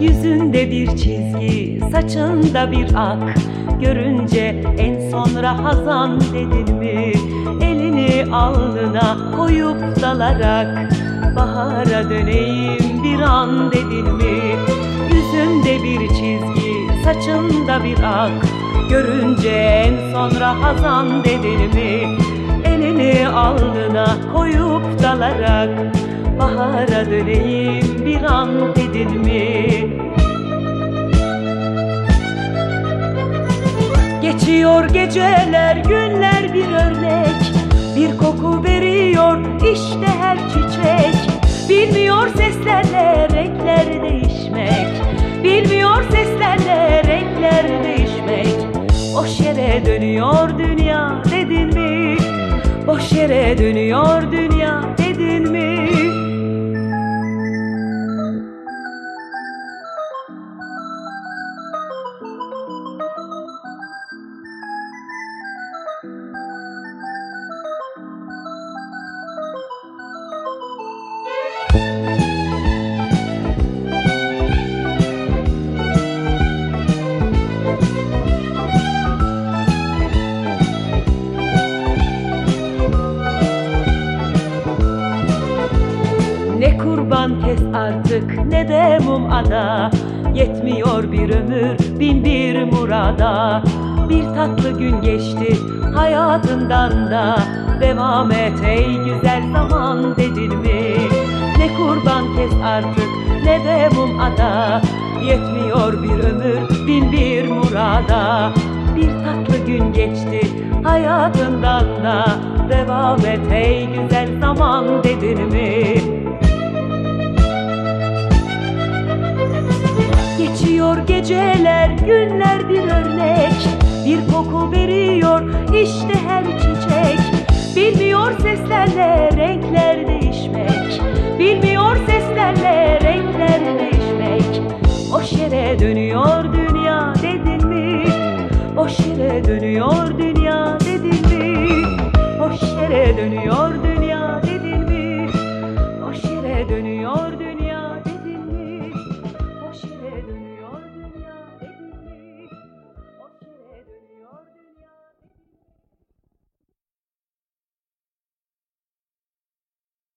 Yüzünde bir çizgi, saçında bir ak, görünce en sonra hazan dedin mi? Elini alnına koyup dalarak bahara döneyim bir an dedin mi? Yüzünde bir çizgi, saçında bir ak, görünce en sonra hazan dedin mi? Elini alnına koyup dalarak bahara döneyim bir an dedin mi? Geçiyor geceler, günler bir örnek, bir koku veriyor işte her çiçek. Bilmiyor seslerle renkler değişmek, bilmiyor seslerle renkler değişmek. Boş yere dönüyor dünya dedin mi? Boş yere dönüyor dünya dedin mi? Ne kurban kes artık ne de mum ada, yetmiyor bir ömür bin bir murada. Bir tatlı gün geçti hayatından da, devam et ey güzel zaman dedin mi? Ne kurban kes artık ne de mum ada, yetmiyor bir ömür bin bir murada. Bir tatlı gün geçti hayatından da, devam et ey güzel zaman dedin mi? Geçiyor geceler, günler bir örnek, bir koku veriyor işte her çiçek. Bilmiyor seslerle renkler değişmek, bilmiyor seslerle renkler değişmek. Boş yere dönüyor dünya dedin mi? Boş yere dönüyor dünya dedin mi? Boş yere dönüyor dünya dedin mi? Boş yere dönüyor